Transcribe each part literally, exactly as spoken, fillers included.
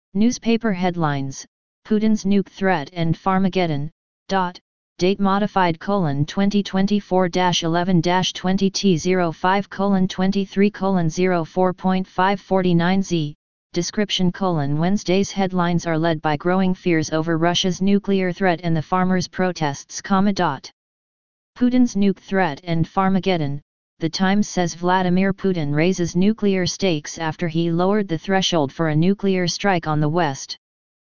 Newspaper headlines, Putin's nuke threat and Farmageddon, dot, date modified colon twenty twenty-four dash eleven dash twenty T zero five colon twenty-three colon zero four point five forty-nine Z, description colon Wednesday's headlines are led by growing fears over Russia's nuclear threat and the farmers' protests, comma dot. Putin's nuke threat and Farmageddon. The Times says Vladimir Putin raises nuclear stakes after he lowered the threshold for a nuclear strike on the West.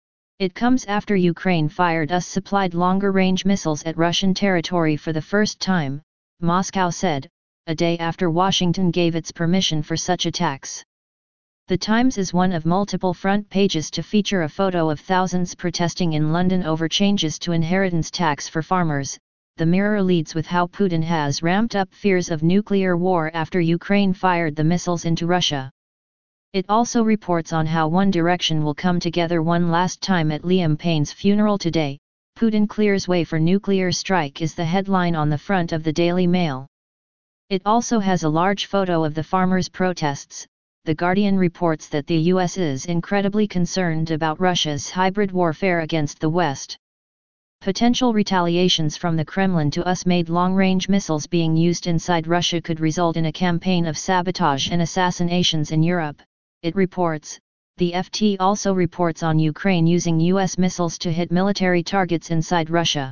It comes after Ukraine fired U S-supplied longer-range missiles at Russian territory for the first time, Moscow said, a day after Washington gave its permission for such attacks. The Times is one of multiple front pages to feature a photo of thousands protesting in London over changes to inheritance tax for farmers. The Mirror leads with how Putin has ramped up fears of nuclear war after Ukraine fired the missiles into Russia. It also reports on how One Direction will come together one last time at Liam Payne's funeral today. Putin clears way for nuclear strike is the headline on the front of the Daily Mail. It also has a large photo of the farmers' protests. The Guardian reports that the U S is incredibly concerned about Russia's hybrid warfare against the West. Potential retaliations from the Kremlin to U S-made long-range missiles being used inside Russia could result in a campaign of sabotage and assassinations in Europe, it reports. The F T also reports on Ukraine using U S missiles to hit military targets inside Russia.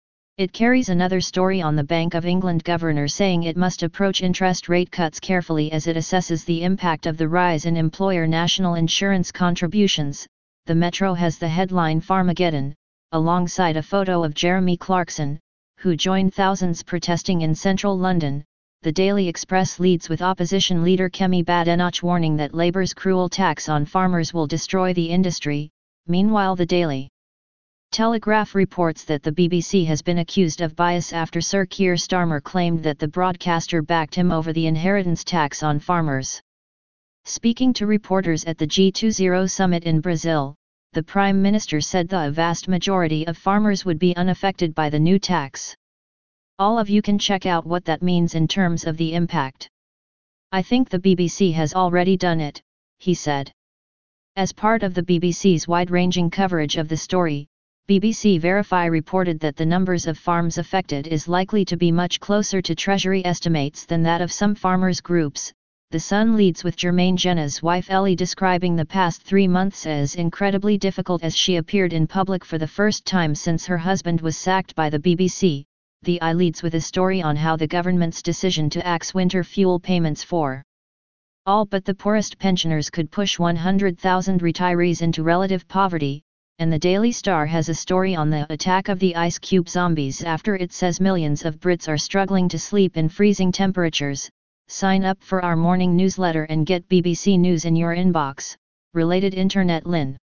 It carries another story on the Bank of England governor saying it must approach interest rate cuts carefully as it assesses the impact of the rise in employer national insurance contributions. The Metro has the headline Farmageddon, alongside a photo of Jeremy Clarkson, who joined thousands protesting in central London. The Daily Express leads with opposition leader Kemi Badenoch warning that Labour's cruel tax on farmers will destroy the industry. Meanwhile, the Daily Telegraph reports that the B B C has been accused of bias after Sir Keir Starmer claimed that the broadcaster backed him over the inheritance tax on farmers. Speaking to reporters at the G twenty summit in Brazil, the Prime Minister said the vast majority of farmers would be unaffected by the new tax. All of you can check out what that means in terms of the impact. I think the B B C has already done it, he said. As part of the B B C's wide-ranging coverage of the story, B B C Verify reported that the numbers of farms affected is likely to be much closer to Treasury estimates than that of some farmers' groups. The Sun leads with Jermaine Jenna's wife Ellie describing the past three months as incredibly difficult as she appeared in public for the first time since her husband was sacked by the B B C. The I leads with a story on how the government's decision to axe winter fuel payments for all but the poorest pensioners could push one hundred thousand retirees into relative poverty, and the Daily Star has a story on the attack of the Ice Cube zombies after it says millions of Brits are struggling to sleep in freezing temperatures. Sign up for our morning newsletter and get B B C News in your inbox. Related Internet Lin.